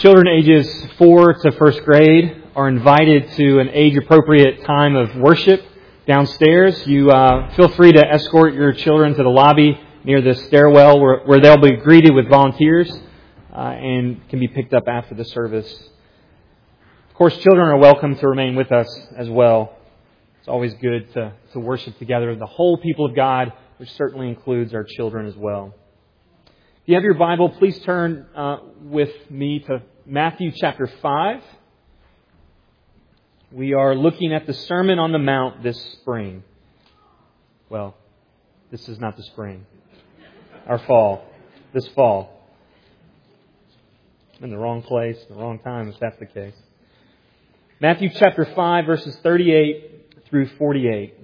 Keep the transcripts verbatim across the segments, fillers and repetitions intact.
Children ages four to first grade are invited to an age-appropriate time of worship downstairs. You uh, feel free to escort your children to the lobby near the stairwell where, where they'll be greeted with volunteers uh, and can be picked up after the service. Of course, children are welcome to remain with us as well. It's always good to, to worship together, the whole people of God, which certainly includes our children as well. If you have your Bible, please turn uh, with me to Matthew chapter five. We are looking at the Sermon on the Mount this spring. Well, this is not the spring. Our fall. This fall. I'm in the wrong place, the wrong time, if that's the case. Matthew chapter five, verses thirty-eight through forty-eight.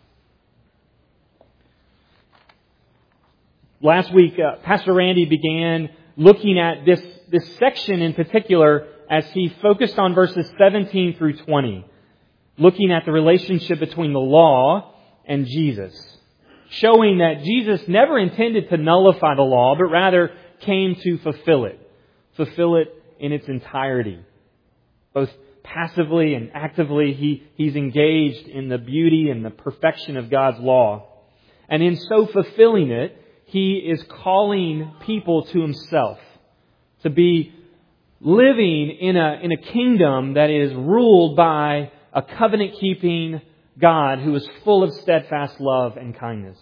Last week, uh, Pastor Randy began looking at this, this section in particular as he focused on verses seventeen through twenty, looking at the relationship between the law and Jesus, showing that Jesus never intended to nullify the law, but rather came to fulfill it, fulfill it in its entirety. Both passively and actively, he, he's engaged in the beauty and the perfection of God's law. And in so fulfilling it, He is calling people to Himself to be living in a, in a kingdom that is ruled by a covenant-keeping God who is full of steadfast love and kindness.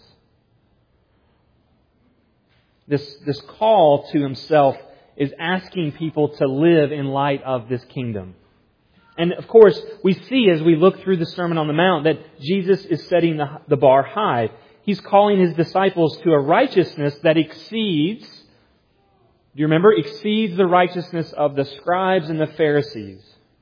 This, this call to Himself is asking people to live in light of this kingdom. And of course, we see as we look through the Sermon on the Mount that Jesus is setting the, the bar high. He's calling His disciples to a righteousness that exceeds, do you remember, exceeds the righteousness of the scribes and the Pharisees.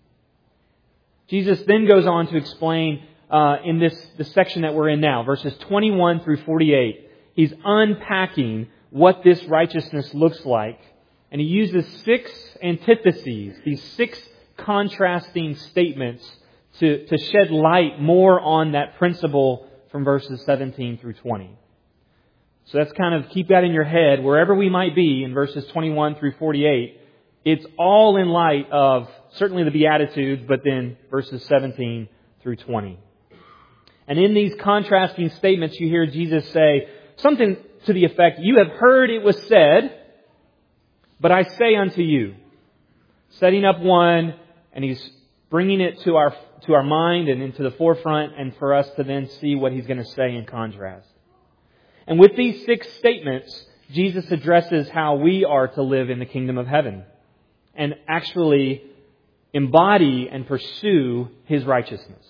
Jesus then goes on to explain uh, in this, this section that we're in now, verses twenty-one through forty-eight. He's unpacking what this righteousness looks like. And He uses six antitheses, these six contrasting statements to, to shed light more on that principle from verses seventeen through twenty. So that's kind of, keep that in your head. Wherever we might be in verses twenty-one through forty-eight, it's all in light of certainly the Beatitudes, but then verses seventeen through twenty. And in these contrasting statements, you hear Jesus say something to the effect, "You have heard it was said, but I say unto you." Setting up one, and He's bringing it to our to our mind and into the forefront, and for us to then see what He's going to say in contrast. And with these six statements, Jesus addresses how we are to live in the kingdom of heaven and actually embody and pursue His righteousness.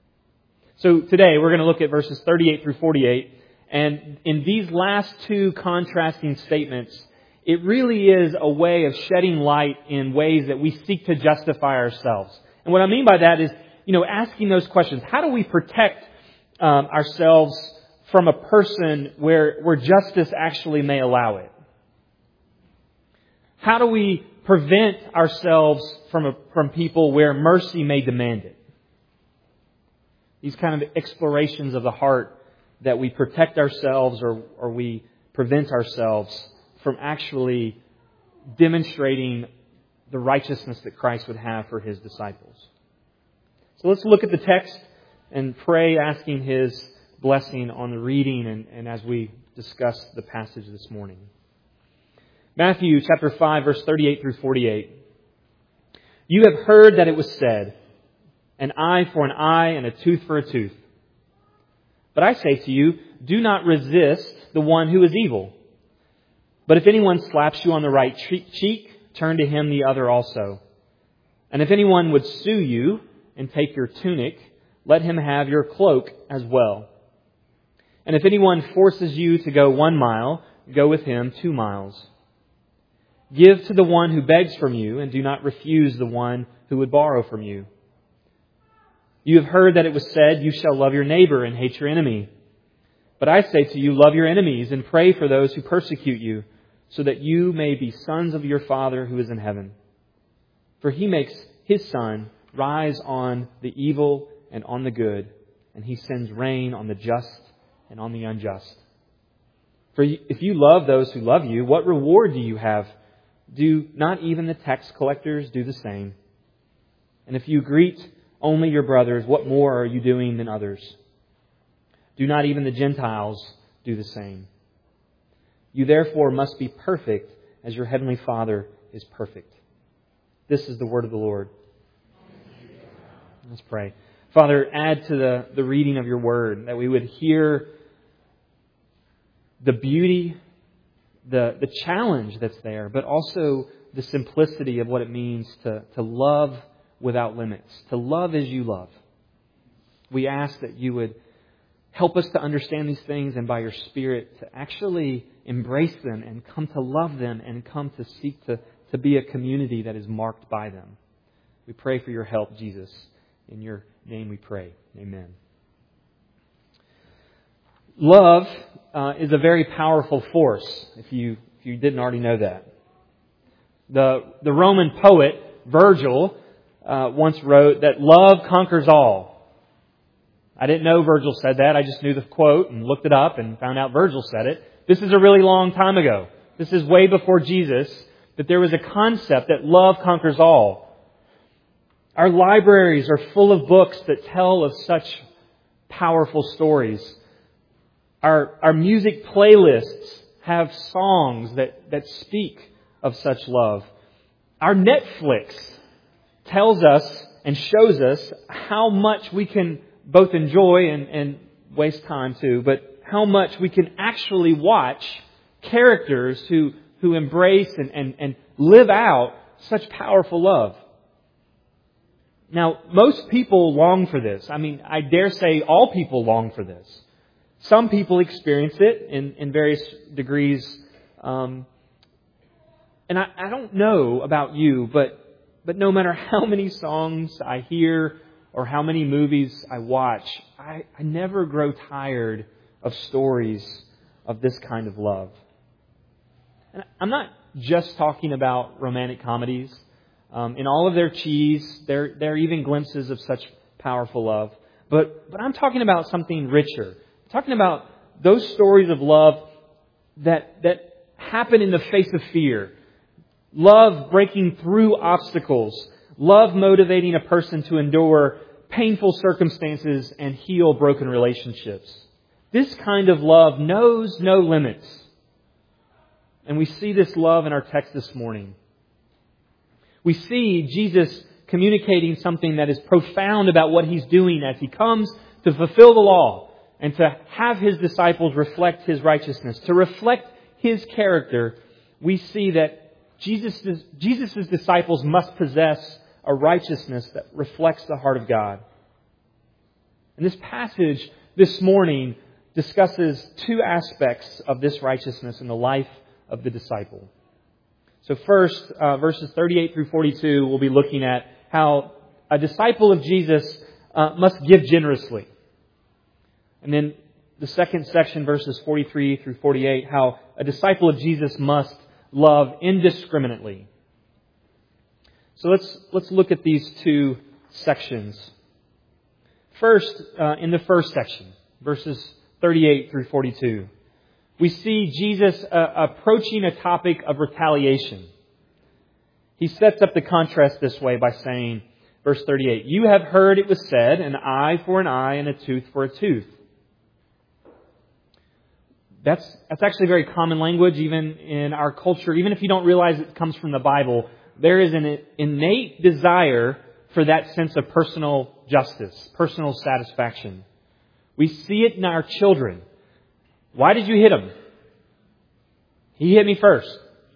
So today we're going to look at verses thirty-eight through forty-eight, and in these last two contrasting statements, it really is a way of shedding light in ways that we seek to justify ourselves. And what I mean by that is, you know, asking those questions. How do we protect um, ourselves from a person where, where justice actually may allow it? How do we prevent ourselves from, a, from people where mercy may demand it? These kind of explorations of the heart that we protect ourselves or, or we prevent ourselves from actually demonstrating the righteousness that Christ would have for His disciples. So let's look at the text and pray, asking His blessing on the reading and, and as we discuss the passage this morning. Matthew chapter five, verse thirty-eight through forty-eight. "You have heard that it was said, an eye for an eye and a tooth for a tooth. But I say to you, do not resist the one who is evil. But if anyone slaps you on the right cheek, turn to him the other also. And if anyone would sue you and take your tunic, let him have your cloak as well. And if anyone forces you to go one mile, go with him two miles. Give to the one who begs from you, and do not refuse the one who would borrow from you. You have heard that it was said, you shall love your neighbor and hate your enemy. But I say to you, love your enemies and pray for those who persecute you, so that you may be sons of your Father who is in heaven. For He makes His sun rise on the evil and on the good, and He sends rain on the just and on the unjust. For if you love those who love you, what reward do you have? Do not even the tax collectors do the same? And if you greet only your brothers, what more are you doing than others? Do not even the Gentiles do the same? You therefore must be perfect as your heavenly Father is perfect. This is the word of the Lord. Let's pray. Father, add to the, the reading of your word that we would hear the beauty, the, the challenge that's there, but also the simplicity of what it means to, to love without limits, to love as you love. We ask that you would help us to understand these things and by your Spirit to actually embrace them and come to love them and come to seek to, to be a community that is marked by them. We pray for your help, Jesus. In your name we pray. Amen. Love uh, is a very powerful force, if you if you didn't already know that. The, the Roman poet Virgil uh, once wrote that love conquers all. I didn't know Virgil said that. I just knew the quote and looked it up and found out Virgil said it. This is a really long time ago. This is way before Jesus, that there was a concept that love conquers all. Our libraries are full of books that tell of such powerful stories. Our, our music playlists have songs that, that speak of such love. Our Netflix tells us and shows us how much we can both enjoy and, and waste time too, but how much we can actually watch characters who, who embrace and, and, and live out such powerful love. Now, most people long for this. I mean, I dare say all people long for this. Some people experience it in, in various degrees. Um, and I, I don't know about you, but but no matter how many songs I hear or how many movies I watch, I, I never grow tired of stories of this kind of love. And I'm not just talking about romantic comedies. Um, in all of their cheese, there, there are even glimpses of such powerful love. But, but I'm talking about something richer. I'm talking about those stories of love that, that happen in the face of fear. Love breaking through obstacles. Love motivating a person to endure painful circumstances and heal broken relationships. This kind of love knows no limits. And we see this love in our text this morning. We see Jesus communicating something that is profound about what He's doing as He comes to fulfill the law and to have His disciples reflect His righteousness, to reflect His character. We see that Jesus' Jesus' disciples must possess a righteousness that reflects the heart of God. And this passage this morning discusses two aspects of this righteousness in the life of the disciple. So first, uh, verses thirty-eight through forty-two, we'll be looking at how a disciple of Jesus uh, must give generously. And then the second section, verses forty-three through forty-eight, how a disciple of Jesus must love indiscriminately. So let's let's look at these two sections. First, uh, in the first section, verses thirty-eight through forty-two. We see Jesus uh, approaching a topic of retaliation. He sets up the contrast this way by saying, verse thirty-eight, "You have heard it was said, an eye for an eye and a tooth for a tooth." That's, that's actually very common language even in our culture. Even if you don't realize it comes from the Bible, there is an innate desire for that sense of personal justice, personal satisfaction. We see it in our children. Why did you hit him? He hit me first.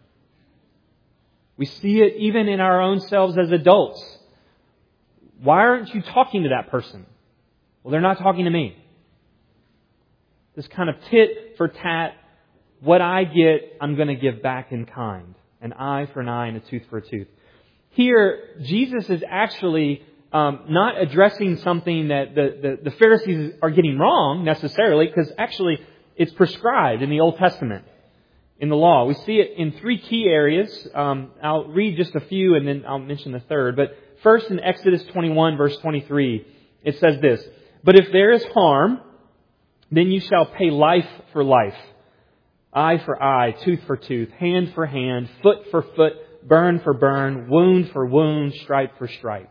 We see it even in our own selves as adults. Why aren't you talking to that person? Well, they're not talking to me. This kind of tit for tat, what I get, I'm going to give back in kind. An eye for an eye and a tooth for a tooth. Here, Jesus is actually um, not addressing something that the, the, the Pharisees are getting wrong necessarily, because actually it's prescribed in the Old Testament, in the law. We see it in three key areas. Um, I'll read just a few and then I'll mention the third. But first, in Exodus twenty-one, verse twenty-three, it says this, "But if there is harm, then you shall pay life for life, eye for eye, tooth for tooth, hand for hand, foot for foot, burn for burn, wound for wound, stripe for stripe.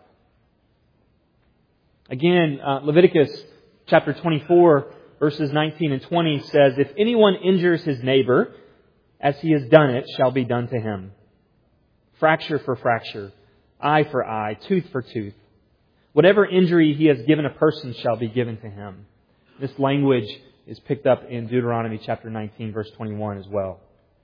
Again, uh, Leviticus chapter twenty-four, verses nineteen and twenty says, "If anyone injures his neighbor, as he has done it, shall be done to him. Fracture for fracture, eye for eye, tooth for tooth. Whatever injury he has given a person shall be given to him." This language is picked up in Deuteronomy chapter nineteen, verse twenty-one as well.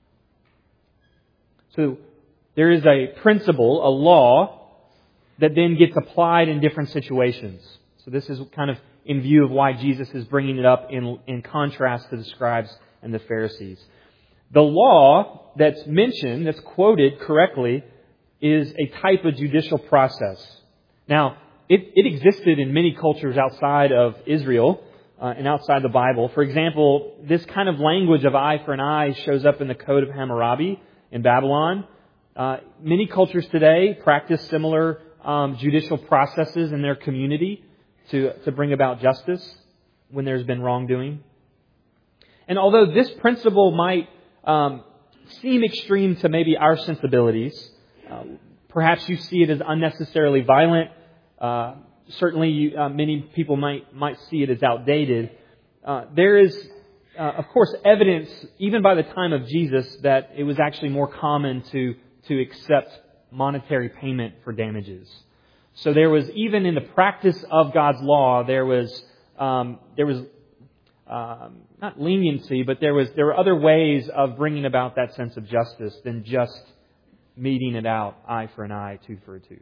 So there is a principle, a law, that then gets applied in different situations. So this is kind of in view of why Jesus is bringing it up in, in contrast to the scribes and the Pharisees. The law that's mentioned, that's quoted correctly, is a type of judicial process. Now, it, it existed in many cultures outside of Israel uh, and outside the Bible. For example, this kind of language of eye for an eye shows up in the Code of Hammurabi in Babylon. Uh, many cultures today practice similar um, judicial processes in their community to, to bring about justice when there's been wrongdoing. And although this principle might um, seem extreme to maybe our sensibilities, uh, perhaps you see it as unnecessarily violent. Uh, certainly, you, uh, many people might might see it as outdated. Uh, there is, uh, of course, evidence even by the time of Jesus that it was actually more common to to accept monetary payment for damages. So there was, even in the practice of God's law, there was um, there was um, not leniency, but there was there were other ways of bringing about that sense of justice than just meting it out, eye for an eye, tooth for a tooth.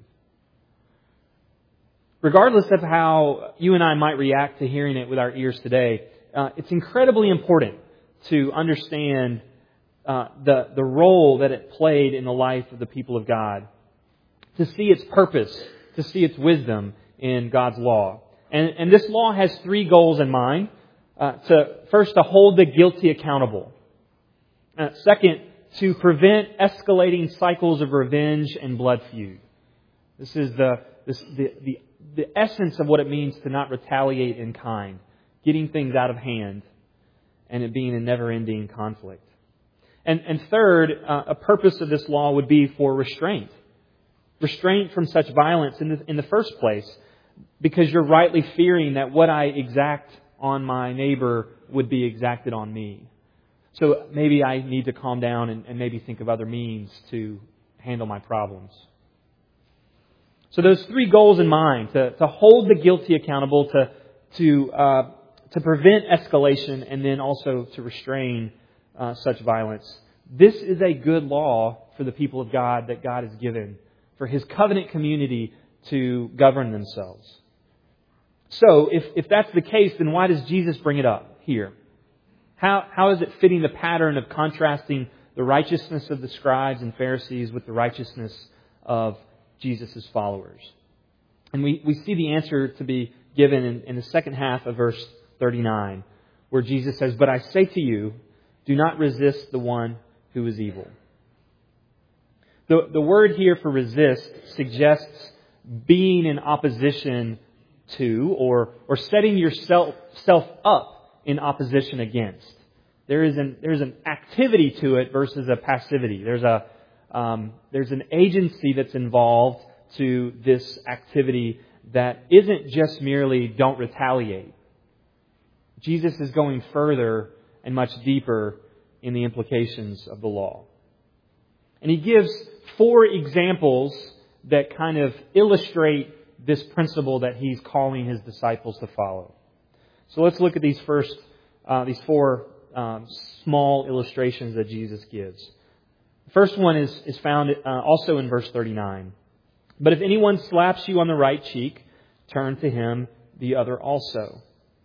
Regardless of how you and I might react to hearing it with our ears today, uh, it's incredibly important to understand uh, the the role that it played in the life of the people of God, to see its purpose, to see its wisdom in God's law. And, and this law has three goals in mind. Uh, to first, to hold the guilty accountable. Uh, second, to prevent escalating cycles of revenge and blood feud. This is the, this, the the the essence of what it means to not retaliate in kind, getting things out of hand, and it being a never-ending conflict. And and third, uh, a purpose of this law would be for restraint. Restraint from such violence in the, in the first place, because you're rightly fearing that what I exact on my neighbor would be exacted on me. So maybe I need to calm down and, and maybe think of other means to handle my problems. So those three goals in mind: to, to hold the guilty accountable, to to uh, to prevent escalation, and then also to restrain uh, such violence. This is a good law for the people of God that God has given for His covenant community to govern themselves. So, if, if that's the case, then why does Jesus bring it up here? How how is it fitting the pattern of contrasting the righteousness of the scribes and Pharisees with the righteousness of Jesus' followers? And we, we see the answer to be given in, in the second half of verse thirty-nine, where Jesus says, "But I say to you, do not resist the one who is evil." The, the word here for resist suggests being in opposition to, or or setting yourself self up in opposition against. There is an there's an activity to it versus a passivity. There's a um, there's an agency that's involved to this activity that isn't just merely don't retaliate. Jesus is going further and much deeper in the implications of the law. And He gives four examples that kind of illustrate this principle that He's calling His disciples to follow. So let's look at these first, uh, these four um, small illustrations that Jesus gives. The first one is, is found uh, also in verse thirty-nine. "But if anyone slaps you on the right cheek, turn to him the other also."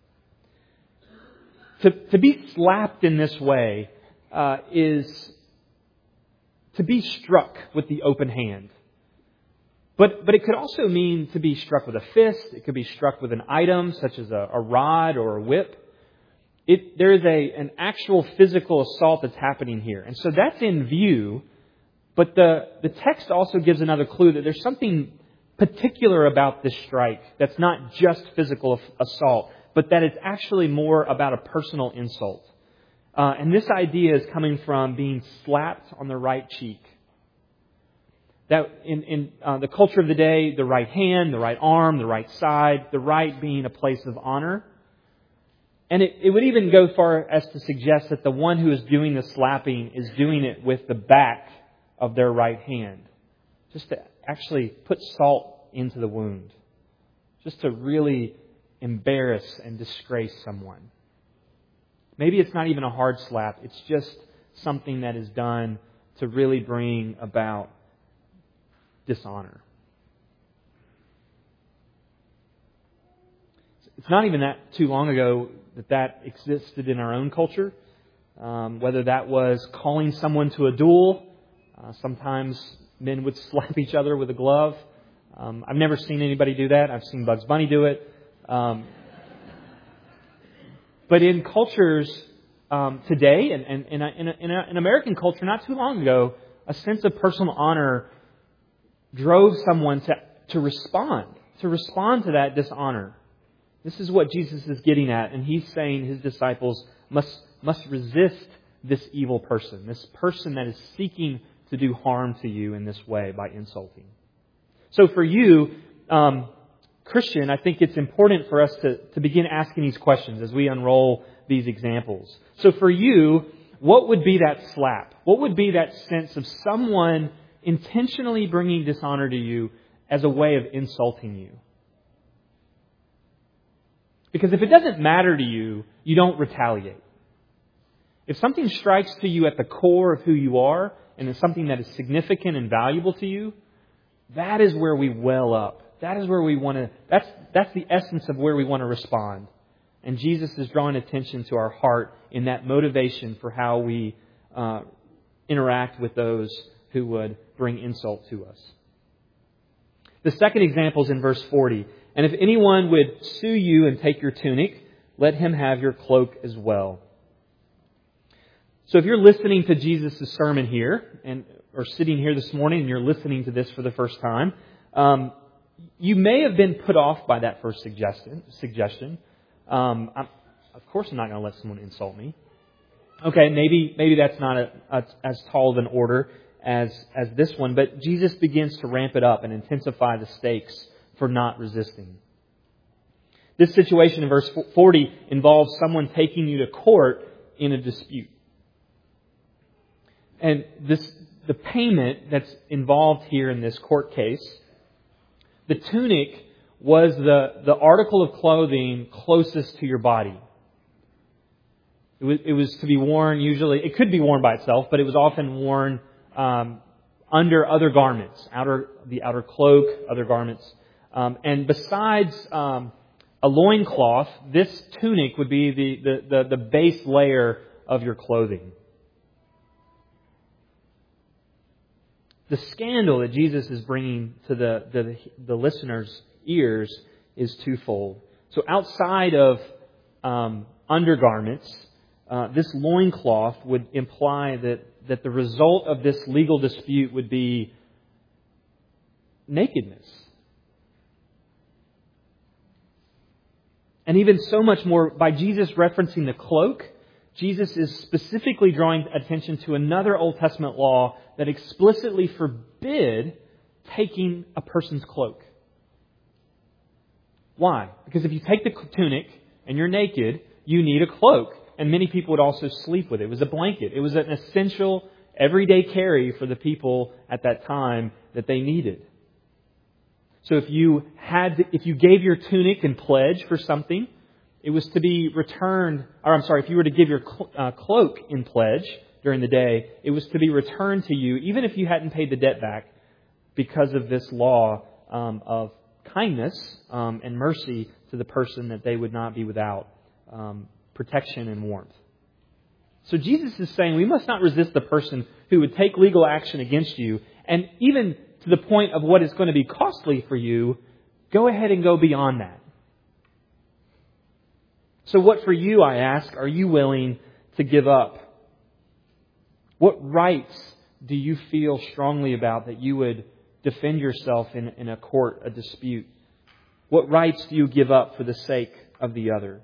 To, to be slapped in this way uh, is to be struck with the open hand. But but it could also mean to be struck with a fist. It could be struck with an item such as a, a rod or a whip. It, there is a an actual physical assault that's happening here. And so that's in view. But the, the text also gives another clue that there's something particular about this strike that's not just physical assault, but that it's actually more about a personal insult. Uh, and this idea is coming from being slapped on the right cheek. That in, in uh, the culture of the day, the right hand, the right arm, the right side, the right being a place of honor. And it, it would even go far as to suggest that the one who is doing the slapping is doing it with the back of their right hand. Just to actually put salt into the wound. Just to really embarrass and disgrace someone. Maybe it's not even a hard slap. It's just something that is done to really bring about dishonor. It's not even that too long ago that that existed in our own culture. Um, whether that was calling someone to a duel. Uh, sometimes men would slap each other with a glove. Um, I've never seen anybody do that. I've seen Bugs Bunny do it. Um, but in cultures um, today, and, and, and in, a, in, a, in American culture not too long ago, a sense of personal honor drove someone to, to respond, to respond to that dishonor. This is what Jesus is getting at, and He's saying His disciples must, must resist this evil person, this person that is seeking to do harm to you in this way by insulting. So for you, um, Christian, I think it's important for us to, to begin asking these questions as we unroll these examples. So for you, what would be that slap? What would be that sense of someone intentionally bringing dishonor to you as a way of insulting you? Because if it doesn't matter to you, you don't retaliate. If something strikes to you at the core of who you are, and it's something that is significant and valuable to you, that is where we well up. That is where we want to, that's, that's the essence of where we want to respond. And Jesus is drawing attention to our heart in that motivation for how we uh, interact with those who would bring insult to us. The second example is in verse forty. And if anyone would sue you and take your tunic, let him have your cloak as well. So if you're listening to Jesus' sermon here, and or sitting here this morning and you're listening to this for the first time, um, you may have been put off by that first suggestion. suggestion. Um, I'm, of course I'm not going to let someone insult me. Okay, maybe maybe that's not a, a, as tall of an order as, as this one, but Jesus begins to ramp it up and intensify the stakes for not resisting. This situation in verse forty involves someone taking you to court in a dispute. And this the payment that's involved here in this court case, the tunic was the, the article of clothing closest to your body. It was, it was to be worn usually, it could be worn by itself, but it was often worn um, under other garments, outer the outer cloak, other garments. Um, and besides um, a loincloth, this tunic would be the, the, the, the base layer of your clothing. The scandal that Jesus is bringing to the, the, the listeners' ears is twofold. So outside of um, undergarments, uh, this loincloth would imply that, that the result of this legal dispute would be nakedness. And even so much more, by Jesus referencing the cloak, Jesus is specifically drawing attention to another Old Testament law that explicitly forbid taking a person's cloak. Why? Because if you take the tunic and you're naked, you need a cloak. And many people would also sleep with it. It was a blanket. It was an essential everyday carry for the people at that time that they needed. So if you had, to, if you gave your tunic in pledge for something, it was to be returned, or I'm sorry, if you were to give your clo- uh, cloak in pledge during the day, it was to be returned to you, even if you hadn't paid the debt back, because of this law um, of kindness um, and mercy to the person that they would not be without um, protection and warmth. So Jesus is saying we must not resist the person who would take legal action against you, and even to the point of what is going to be costly for you, go ahead and go beyond that. So what for you, I ask, are you willing to give up? What rights do you feel strongly about that you would defend yourself in, in a court, a dispute? What rights do you give up for the sake of the other?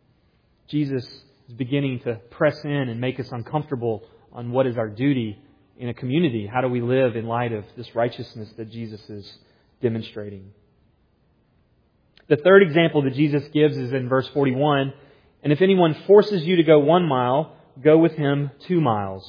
Jesus is beginning to press in and make us uncomfortable on what is our duty in a community? How do we live in light of this righteousness that Jesus is demonstrating? The third example that Jesus gives is in verse forty-one. And if anyone forces you to go one mile, go with him two miles.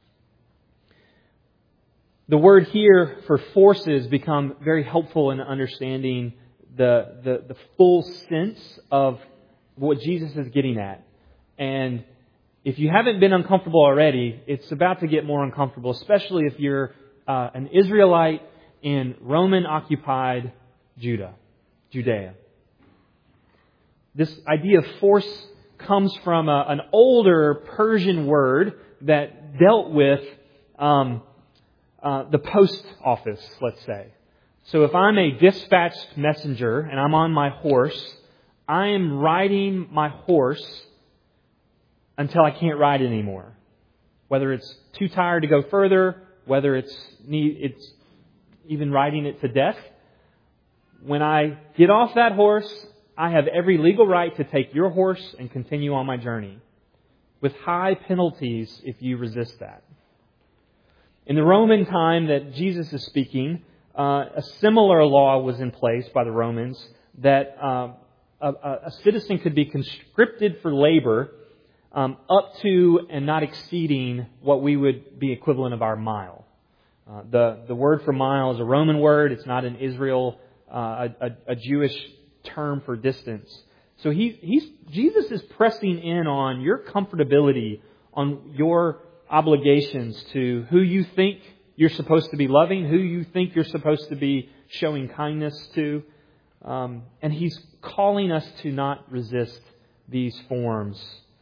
The word here for forces become very helpful in understanding the, the, the full sense of what Jesus is getting at. And if you haven't been uncomfortable already, it's about to get more uncomfortable, especially if you're uh, an Israelite in Roman-occupied Judah, Judea. This idea of force comes from a, an older Persian word that dealt with um, uh, the post office, let's say. So if I'm a dispatched messenger and I'm on my horse, I am riding my horse until I can't ride anymore. Whether it's too tired to go further, whether it's need, it's even riding it to death. When I get off that horse, I have every legal right to take your horse and continue on my journey, with high penalties if you resist that. In the Roman time that Jesus is speaking, uh, a similar law was in place by the Romans that uh, a, a citizen could be conscripted for labor um, up to and not exceeding what we would be equivalent of our mile. Uh, the, the word for mile is a Roman word. It's not an Israel, uh, a, a, a Jewish term for distance. So he, he's, Jesus is pressing in on your comfortability, on your obligations to who you think you're supposed to be loving, who you think you're supposed to be showing kindness to. Um, and He's calling us to not resist these forms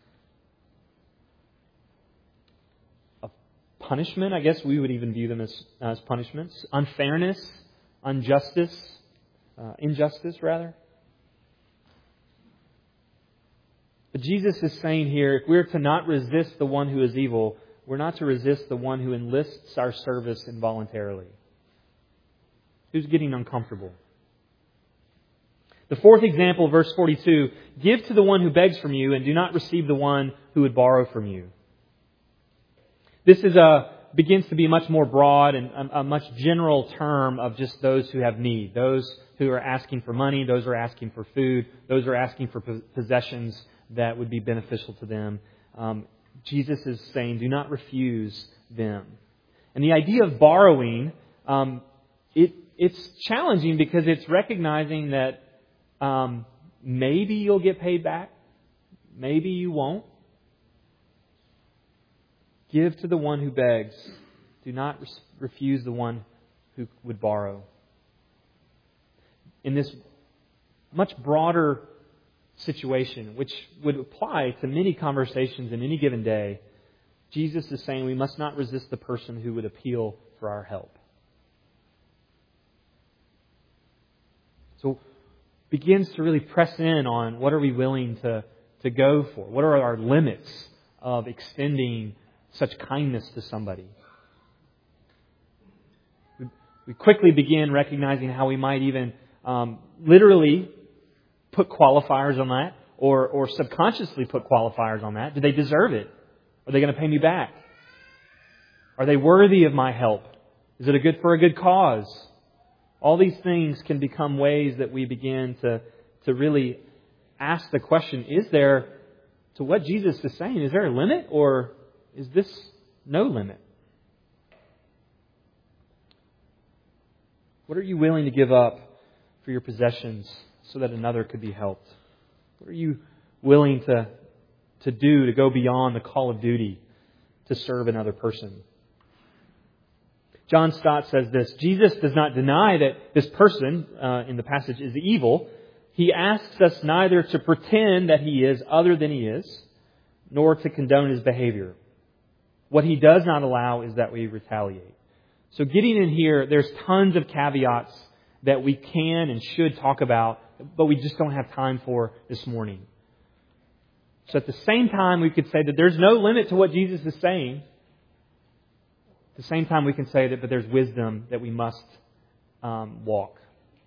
of punishment. I guess we would even view them as, as punishments. Unfairness, injustice, uh, injustice rather. But Jesus is saying here, if we're to not resist the one who is evil, we're not to resist the one who enlists our service involuntarily. Who's getting uncomfortable? The fourth example, verse forty-two, give to the one who begs from you and do not receive the one who would borrow from you. This is a begins to be much more broad and a, a much general term of just those who have need. Those who are asking for money, those who are asking for food, those who are asking for possessions that would be beneficial to them. Um, Jesus is saying, do not refuse them. And the idea of borrowing, um, it, it's challenging because it's recognizing that um, maybe you'll get paid back, maybe you won't. Give to the one who begs. Do not re- refuse the one who would borrow. In this much broader situation, which would apply to many conversations in any given day, Jesus is saying we must not resist the person who would appeal for our help. So begins to really press in on what are we willing to, to go for? What are our limits of extending such kindness to somebody? We, we quickly begin recognizing how we might even um, literally put qualifiers on that, or or subconsciously put qualifiers on that. Do they deserve it? Are they going to pay me back? Are they worthy of my help? Is it a good for a good cause? All these things can become ways that we begin to to really ask the question, is there, to what Jesus is saying, is there a limit, or is this no limit? What are you willing to give up for your possessions so that another could be helped? What are you willing to, to do to go beyond the call of duty to serve another person? John Stott says this: Jesus does not deny that this person uh, in the passage is evil. He asks us neither to pretend that he is other than he is, nor to condone his behavior. What he does not allow is that we retaliate. So getting in here, there's tons of caveats that we can and should talk about, but we just don't have time for this morning. So at the same time, we could say that there's no limit to what Jesus is saying. At the same time, we can say that, but there's wisdom that we must um, walk.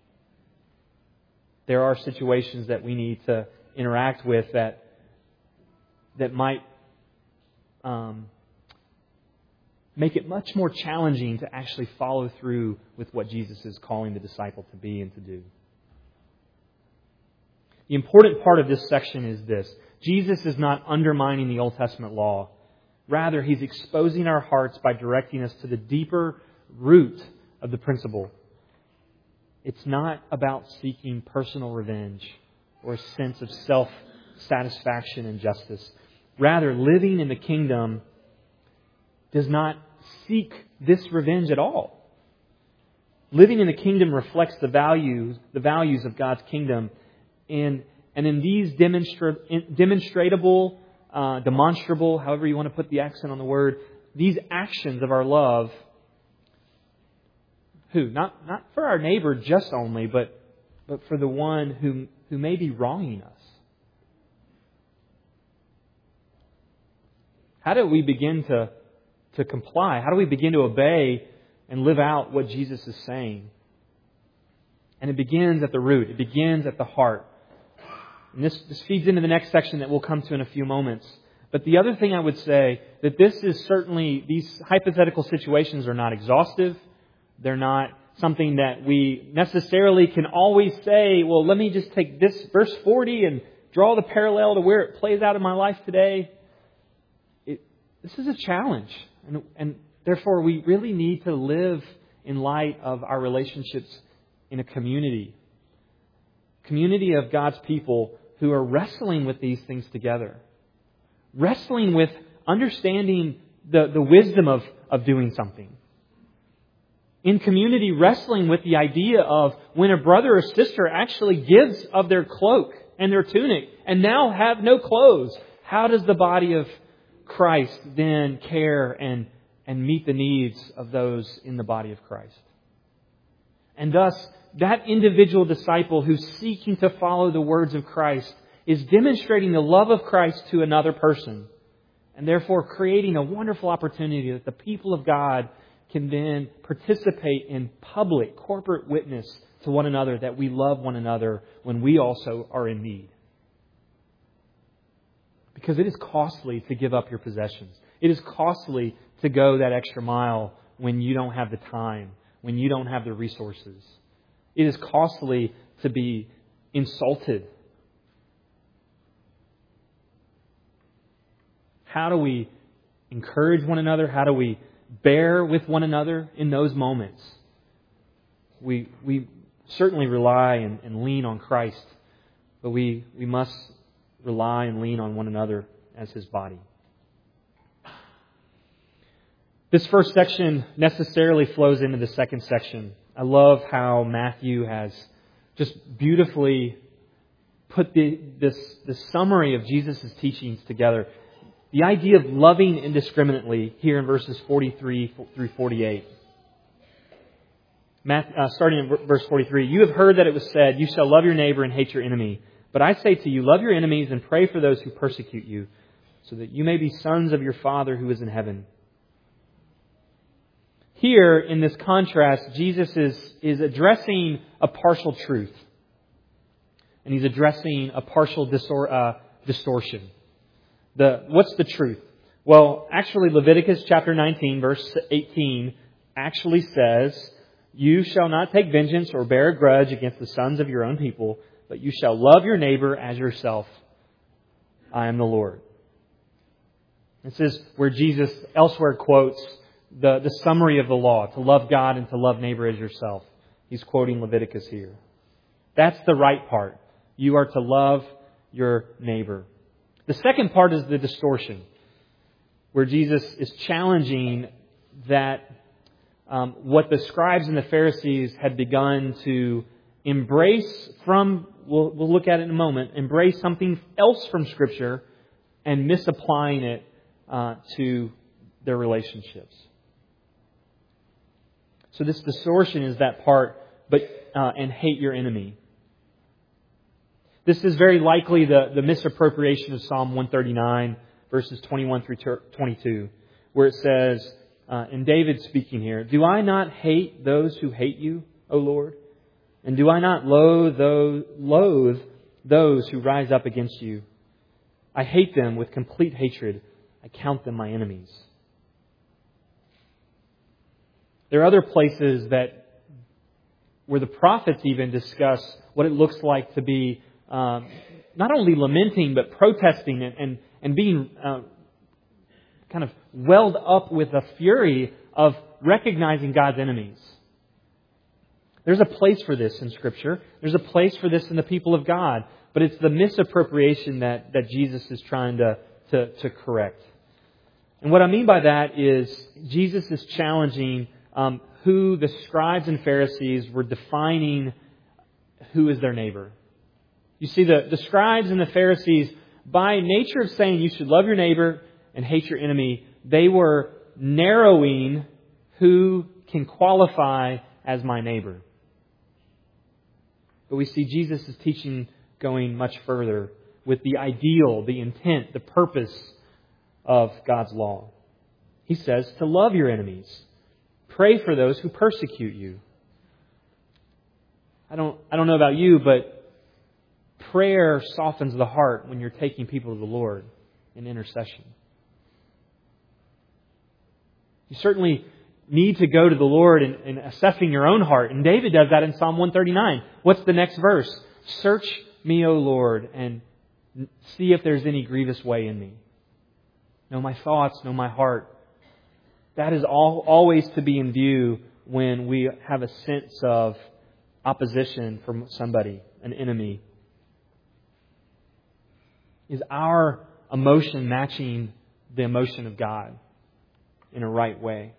There are situations that we need to interact with that that might um, make it much more challenging to actually follow through with what Jesus is calling the disciple to be and to do. The important part of this section is this. Jesus is not undermining the Old Testament law. Rather, He's exposing our hearts by directing us to the deeper root of the principle. It's not about seeking personal revenge or a sense of self-satisfaction and justice. Rather, living in the kingdom does not seek this revenge at all. Living in the kingdom reflects the values, the values of God's kingdom. And, and in these demonstra- demonstratable, uh, demonstrable, however you want to put the accent on the word, these actions of our love, who? Not, not for our neighbor just only, but, but for the one who, who may be wronging us. How do we begin to, to comply? How do we begin to obey and live out what Jesus is saying? And it begins at the root. It begins at the heart. And this, this feeds into the next section that we'll come to in a few moments. But the other thing I would say, that this is certainly, these hypothetical situations are not exhaustive. They're not something that we necessarily can always say, well, let me just take this verse forty and draw the parallel to where it plays out in my life today. It, this is a challenge. And, and therefore, we really need to live in light of our relationships in a community. Community of God's people who are wrestling with these things together. Wrestling with understanding the, the wisdom of, of doing something. In community, wrestling with the idea of when a brother or sister actually gives of their cloak and their tunic and now have no clothes, how does the body of Christ then care and, and meet the needs of those in the body of Christ? And thus, that individual disciple who's seeking to follow the words of Christ is demonstrating the love of Christ to another person, and therefore creating a wonderful opportunity that the people of God can then participate in public, corporate witness to one another that we love one another when we also are in need. Because it is costly to give up your possessions. It is costly to go that extra mile when you don't have the time, when you don't have the resources. It is costly to be insulted. How do we encourage one another? How do we bear with one another in those moments? We we certainly rely and, and lean on Christ, but we, we must rely and lean on one another as His body. This first section necessarily flows into the second section. I love how Matthew has just beautifully put the, this, this summary of Jesus' teachings together. The idea of loving indiscriminately here in verses forty-three through forty-eight. Matthew, uh, starting in verse forty-three, "You have heard that it was said, 'You shall love your neighbor and hate your enemy.' But I say to you, love your enemies and pray for those who persecute you, so that you may be sons of your Father who is in heaven." Here, in this contrast, Jesus is, is addressing a partial truth. And He's addressing a partial disor- uh, distortion. The, what's the truth? Well, actually, Leviticus chapter nineteen, verse eighteen, actually says, "You shall not take vengeance or bear a grudge against the sons of your own people, but you shall love your neighbor as yourself. I am the Lord." This is where Jesus elsewhere quotes the, the summary of the law, to love God and to love neighbor as yourself. He's quoting Leviticus here. That's the right part. You are to love your neighbor. The second part is the distortion, where Jesus is challenging that um, what the scribes and the Pharisees had begun to embrace from, we'll, we'll look at it in a moment, embrace something else from Scripture and misapplying it uh, to their relationships. So this distortion is that part, but uh, and hate your enemy. This is very likely the, the misappropriation of Psalm one thirty-nine, verses twenty-one through twenty-two, where it says, uh, and David speaking here, "Do I not hate those who hate you, O Lord? And do I not loathe those, loathe those who rise up against you? I hate them with complete hatred. I count them my enemies." There are other places that where the prophets even discuss what it looks like to be um, not only lamenting but protesting and and, and being uh, kind of welled up with a fury of recognizing God's enemies. There's a place for this in Scripture. There's a place for this in the people of God. But it's the misappropriation that, that Jesus is trying to, to, to correct. And what I mean by that is Jesus is challenging um, who the scribes and Pharisees were defining who is their neighbor. You see, the, the scribes and the Pharisees, by nature of saying you should love your neighbor and hate your enemy, they were narrowing who can qualify as my neighbor. But we see Jesus' teaching going much further with the ideal, the intent, the purpose of God's law. He says to love your enemies. Pray for those who persecute you. I don't, I don't know about you, but prayer softens the heart when you're taking people to the Lord in intercession. You certainly need to go to the Lord in, in assessing your own heart. And David does that in Psalm one thirty-nine. What's the next verse? Search me, O Lord, and see if there's any grievous way in me. Know my thoughts, know my heart. That is all, always to be in view when we have a sense of opposition from somebody, an enemy. Is our emotion matching the emotion of God in a right way?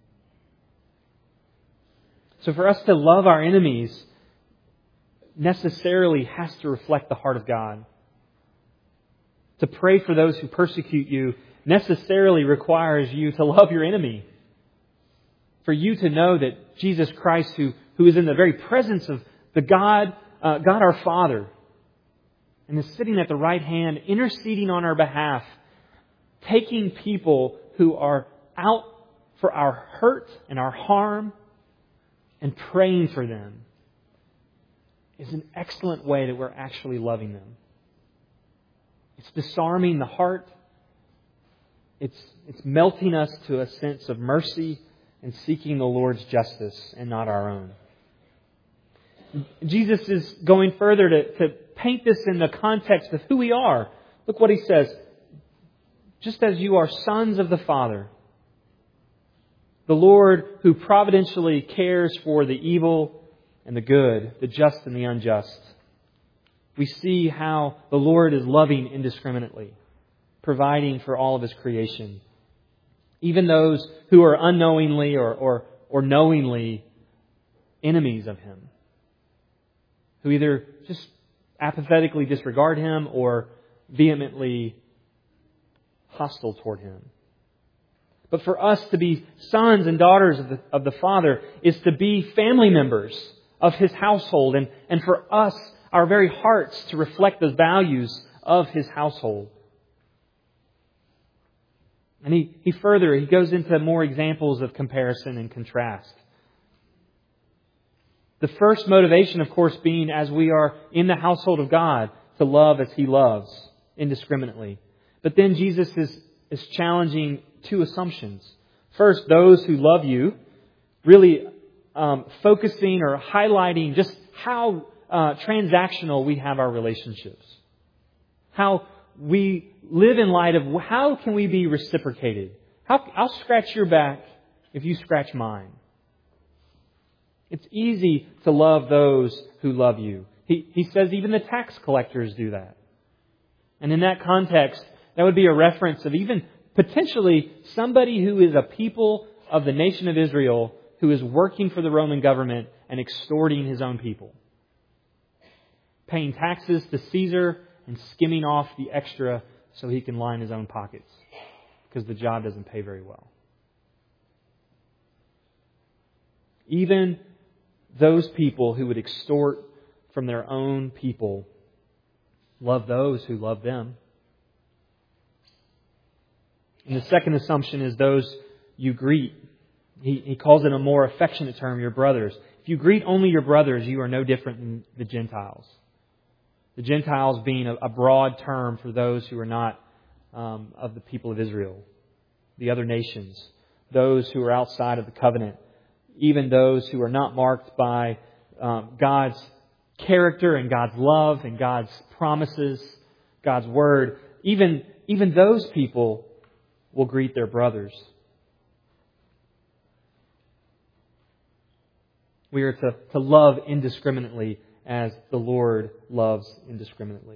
So for us to love our enemies necessarily has to reflect the heart of God. To pray for those who persecute you necessarily requires you to love your enemy. For you to know that Jesus Christ, who, who is in the very presence of the God, uh, God our Father, and is sitting at the right hand, interceding on our behalf, taking people who are out for our hurt and our harm, and praying for them, is an excellent way that we're actually loving them. It's disarming the heart. It's, it's melting us to a sense of mercy and seeking the Lord's justice and not our own. Jesus is going further to, to paint this in the context of who we are. Look what He says. Just as you are sons of the Father, the Lord who providentially cares for the evil and the good, the just and the unjust. We see how the Lord is loving indiscriminately, providing for all of His creation. Even those who are unknowingly or, or, or knowingly enemies of Him, who either just apathetically disregard Him or vehemently hostile toward Him. But for us to be sons and daughters of the, of the Father is to be family members of His household. And, and for us, our very hearts to reflect the values of His household. And he, he further, he goes into more examples of comparison and contrast. The first motivation, of course, being as we are in the household of God, to love as He loves indiscriminately. But then Jesus is, is challenging two assumptions. First, those who love you, really um, focusing or highlighting just how uh, transactional we have our relationships. How we live in light of how can we be reciprocated. How, I'll scratch your back if you scratch mine. It's easy to love those who love you. He, he says even the tax collectors do that. And in that context, that would be a reference of even potentially somebody who is a people of the nation of Israel who is working for the Roman government and extorting his own people. Paying taxes to Caesar and skimming off the extra so he can line his own pockets because the job doesn't pay very well. Even those people who would extort from their own people love those who love them. And the second assumption is those you greet. He, he calls it a more affectionate term, your brothers. If you greet only your brothers, you are no different than the Gentiles. The Gentiles being a, a broad term for those who are not um, of the people of Israel, the other nations, those who are outside of the covenant. even those who are not marked by um, God's character and God's love and God's promises, God's word, even, even those people will greet their brothers. We are to, to love indiscriminately as the Lord loves indiscriminately.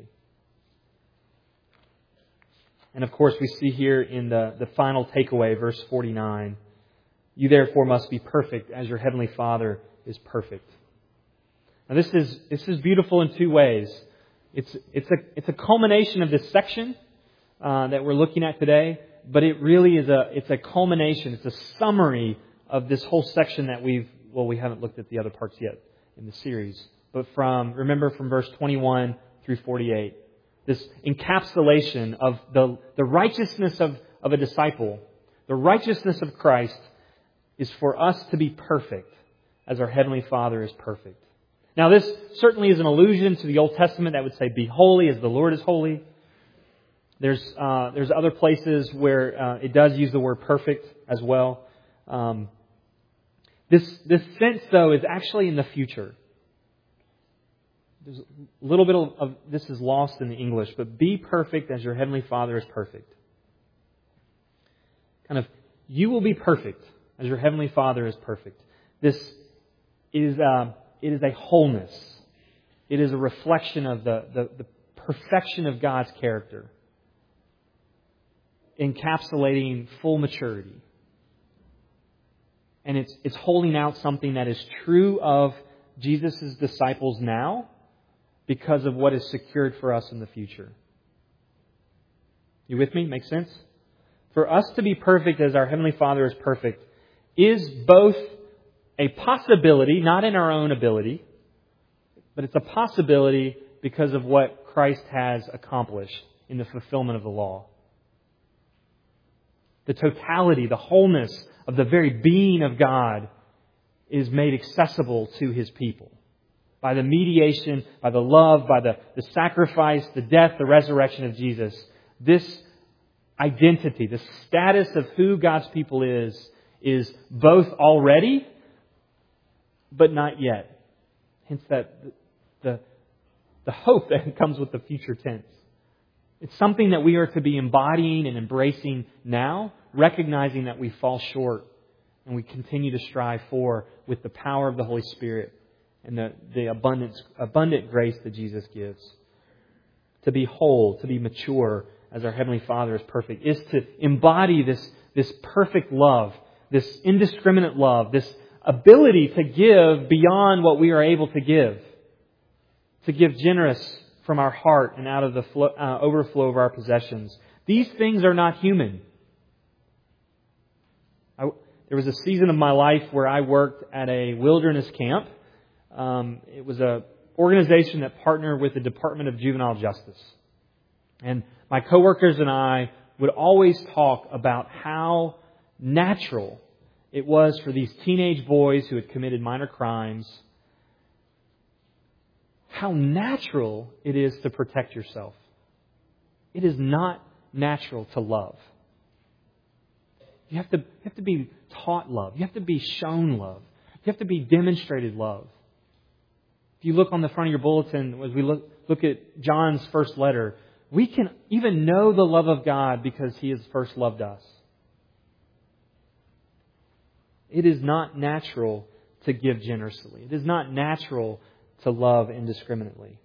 And of course, we see here in the, the final takeaway, verse forty-nine, you therefore must be perfect as your heavenly Father is perfect. Now this is this is beautiful in two ways. It's it's a it's a culmination of this section uh, that we're looking at today, but it really is a it's a culmination. It's a summary of this whole section that we've well we haven't looked at the other parts yet in the series, but from remember from verse twenty-one through forty-eight, this encapsulation of the the righteousness of of a disciple, the righteousness of Christ, is for us to be perfect as our Heavenly Father is perfect. Now this certainly is an allusion to the Old Testament that would say, be holy as the Lord is holy. There's uh, there's other places where uh, it does use the word perfect as well. Um, this, this sense, though, is actually in the future. There's a little bit of, of this is lost in the English, but be perfect as your Heavenly Father is perfect. Kind of, you will be perfect as your Heavenly Father is perfect. This is uh, it is a wholeness. It is a reflection of the, the, the perfection of God's character, encapsulating full maturity. And it's it's holding out something that is true of Jesus' disciples now because of what is secured for us in the future. You with me? Make sense? For us to be perfect as our Heavenly Father is perfect is both a possibility, not in our own ability, but it's a possibility because of what Christ has accomplished in the fulfillment of the law. The totality, the wholeness of the very being of God is made accessible to His people by the mediation, by the love, by the, the sacrifice, the death, the resurrection of Jesus. This identity, the status of who God's people is, is both already, but not yet. Hence that the, the hope that comes with the future tense. It's something that we are to be embodying and embracing now, recognizing that we fall short and we continue to strive for with the power of the Holy Spirit and the, the abundance, abundant grace that Jesus gives. To be whole, to be mature as our Heavenly Father is perfect, is to embody this, this perfect love, this indiscriminate love, this ability to give beyond what we are able to give, to give generous from our heart and out of the flow, uh, overflow of our possessions. These things are not human. I, there was a season of my life where I worked at a wilderness camp. Um, it was an organization that partnered with the Department of Juvenile Justice. And my coworkers and I would always talk about how natural it was for these teenage boys who had committed minor crimes, how natural it is to protect yourself. It is not natural to love. You have to, you have to be taught love. You have to be shown love. You have to be demonstrated love. If you look on the front of your bulletin, as we look, look at John's first letter, we can even know the love of God because He has first loved us. It is not natural to give generously. It is not natural to love indiscriminately.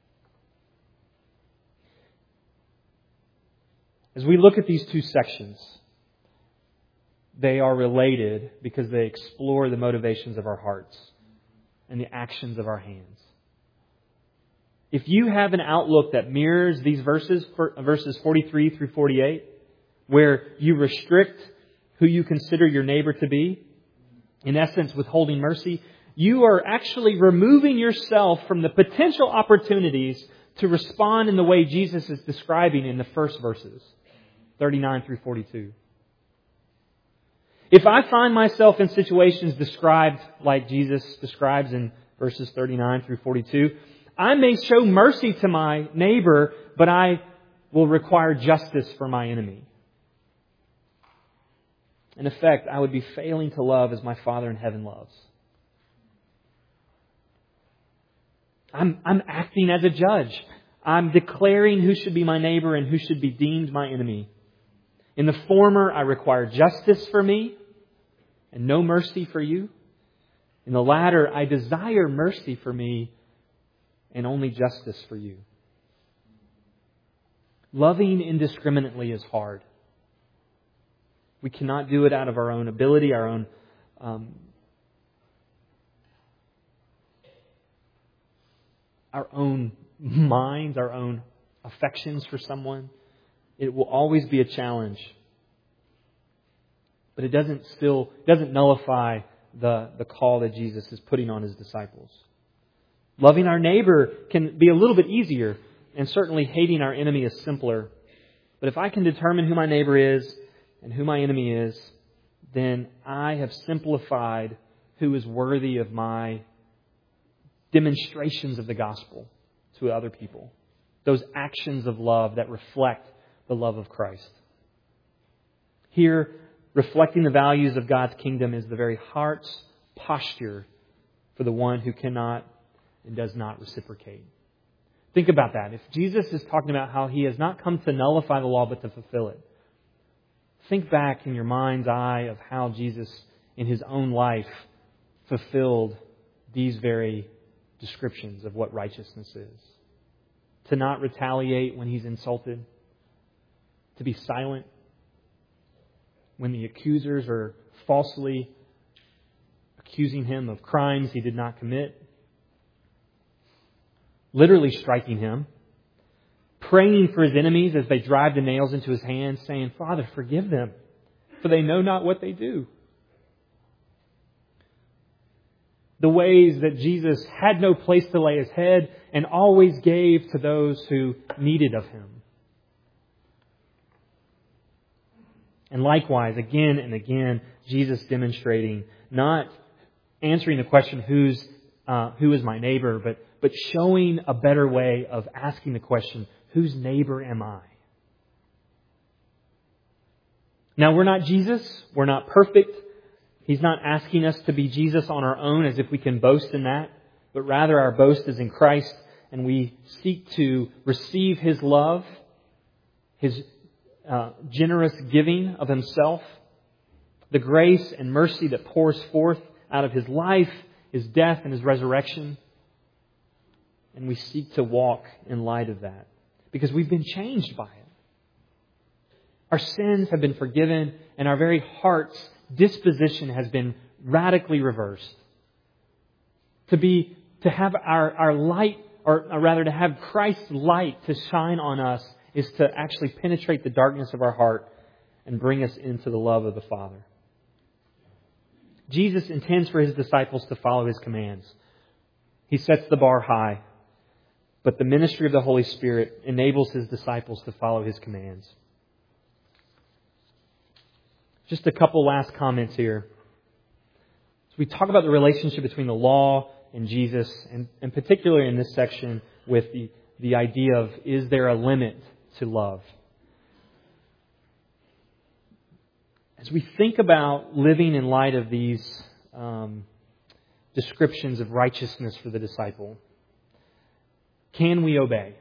As we look at these two sections, they are related because they explore the motivations of our hearts and the actions of our hands. If you have an outlook that mirrors these verses, verses forty-three through forty-eight, where you restrict who you consider your neighbor to be, in essence, withholding mercy, you are actually removing yourself from the potential opportunities to respond in the way Jesus is describing in the first verses, thirty-nine through forty-two. If I find myself in situations described like Jesus describes in verses thirty-nine through forty-two, I may show mercy to my neighbor, but I will require justice for my enemy. In effect, I would be failing to love as my Father in heaven loves. I'm, I'm acting as a judge. I'm declaring who should be my neighbor and who should be deemed my enemy. In the former, I require justice for me and no mercy for you. In the latter, I desire mercy for me and only justice for you. Loving indiscriminately is hard. We cannot do it out of our own ability, our own um, our own minds, our own affections for someone. It will always be a challenge. But it doesn't still doesn't nullify the, the call that Jesus is putting on His disciples. Loving our neighbor can be a little bit easier, and certainly hating our enemy is simpler. But if I can determine who my neighbor is and who my enemy is, then I have simplified who is worthy of my demonstrations of the gospel to other people. Those actions of love that reflect the love of Christ. Here, reflecting the values of God's kingdom is the very heart's posture for the one who cannot and does not reciprocate. Think about that. If Jesus is talking about how He has not come to nullify the law but to fulfill it, think back in your mind's eye of how Jesus in His own life fulfilled these very descriptions of what righteousness is. To not retaliate when He's insulted. To be silent when the accusers are falsely accusing Him of crimes He did not commit. Literally striking Him. Praying for His enemies as they drive the nails into His hands, saying, Father, forgive them, for they know not what they do. The ways that Jesus had no place to lay His head and always gave to those who needed of Him. And likewise, again and again, Jesus demonstrating, not answering the question, who's, uh, who is my neighbor, but, but showing a better way of asking the question, whose neighbor am I? Now, we're not Jesus. We're not perfect. He's not asking us to be Jesus on our own as if we can boast in that, but rather our boast is in Christ, and we seek to receive His love, His uh, generous giving of Himself, the grace and mercy that pours forth out of His life, His death, and His resurrection. And we seek to walk in light of that because we've been changed by it. Our sins have been forgiven, and our very heart's disposition has been radically reversed. To be, to have our, our light, or, or rather to have Christ's light to shine on us is to actually penetrate the darkness of our heart and bring us into the love of the Father. Jesus intends for His disciples to follow His commands. He sets the bar high, but the ministry of the Holy Spirit enables His disciples to follow His commands. Just a couple last comments here. So we talk about the relationship between the law and Jesus, and, and particularly in this section with the, the idea of, is there a limit to love? As we think about living in light of these um, descriptions of righteousness for the disciple, can we obey?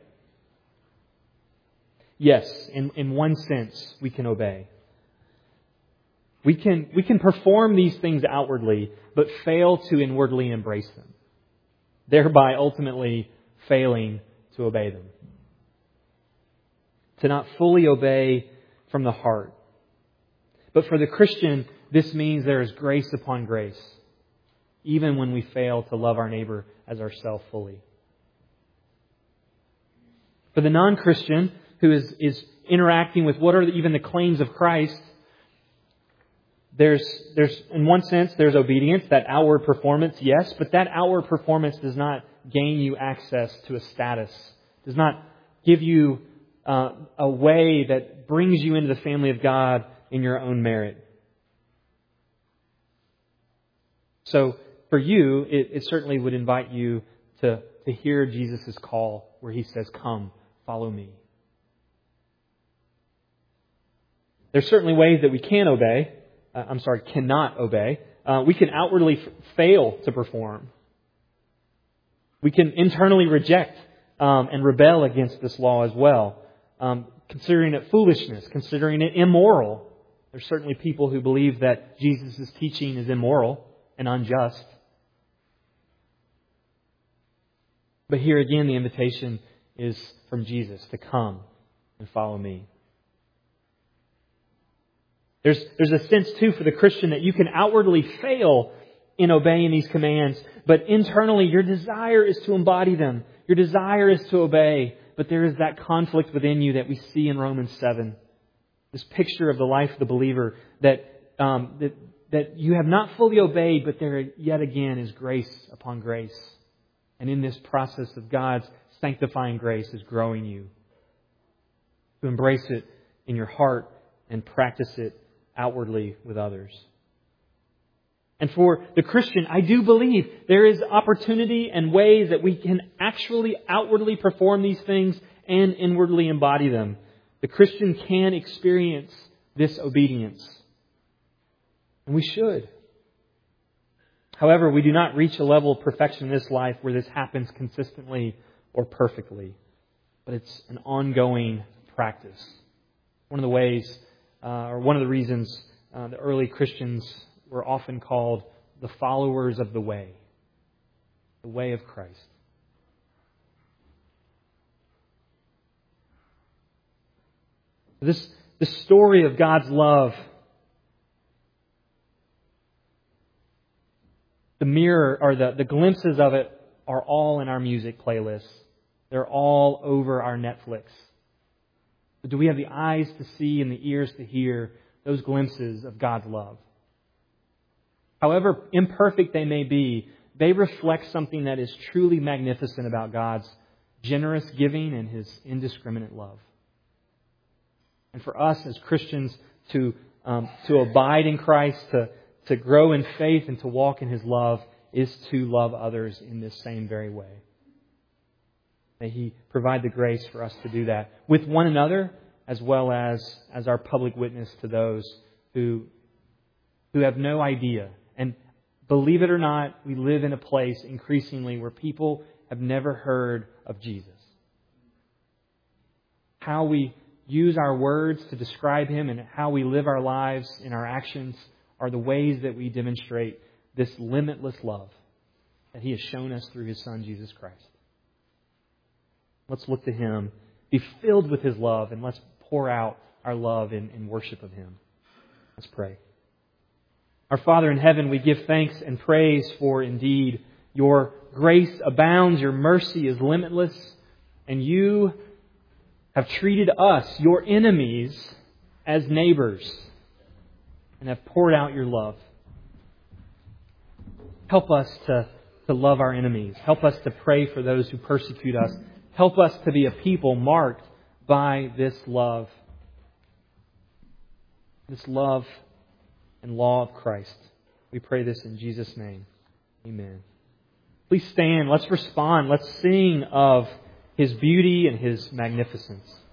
Yes, in, in one sense, we can obey. We can, we can perform these things outwardly, but fail to inwardly embrace them, thereby ultimately failing to obey them. To not fully obey from the heart. But for the Christian, this means there is grace upon grace, even when we fail to love our neighbor as ourselves fully. For the non-Christian who is, is interacting with what are even the claims of Christ, There's, there's, in one sense, there's obedience, that outward performance, yes, but that outward performance does not gain you access to a status, does not give you uh, a way that brings you into the family of God in your own merit. So, for you, it, it certainly would invite you to, to hear Jesus' call where He says, come, follow me. There's certainly ways that we can obey. uh, I'm sorry, cannot obey. Uh, we can outwardly f- fail to perform. We can internally reject um, and rebel against this law as well, um, considering it foolishness, considering it immoral. There's certainly people who believe that Jesus' teaching is immoral and unjust. But here again, the invitation is from Jesus to come and follow me. There's, there's a sense, too, for the Christian that you can outwardly fail in obeying these commands, but internally your desire is to embody them. Your desire is to obey, but there is that conflict within you that we see in Romans seven. This picture of the life of the believer that, um, that, that you have not fully obeyed, but there yet again is grace upon grace. And in this process of God's sanctifying grace is growing you to embrace it in your heart and practice it outwardly with others. And for the Christian, I do believe there is opportunity and ways that we can actually outwardly perform these things and inwardly embody them. The Christian can experience this obedience. And we should. However, we do not reach a level of perfection in this life where this happens consistently or perfectly. But it's an ongoing practice. One of the ways, uh, or one of the reasons uh, the early Christians were often called the followers of the way. The way of Christ. This, this story of God's love, the mirror or the, the glimpses of it are all in our music playlists. They're all over our Netflix. But do we have the eyes to see and the ears to hear those glimpses of God's love? However imperfect they may be, they reflect something that is truly magnificent about God's generous giving and His indiscriminate love. And for us as Christians to um, to abide in Christ, to, to grow in faith and to walk in His love is to love others in this same very way. May He provide the grace for us to do that with one another as well as, as our public witness to those who, who have no idea. And believe it or not, we live in a place increasingly where people have never heard of Jesus. How we use our words to describe Him and how we live our lives in our actions are the ways that we demonstrate this limitless love that He has shown us through His Son, Jesus Christ. Let's look to Him, be filled with His love, and let's pour out our love in, in worship of Him. Let's pray. Our Father in heaven, we give thanks and praise for indeed Your grace abounds, Your mercy is limitless, and You have treated us, Your enemies, as neighbors and have poured out Your love. Help us to, to love our enemies. Help us to pray for those who persecute us. Help us to be a people marked by this love. This love and law of Christ. We pray this in Jesus' name. Amen. Please stand. Let's respond. Let's sing of His beauty and His magnificence.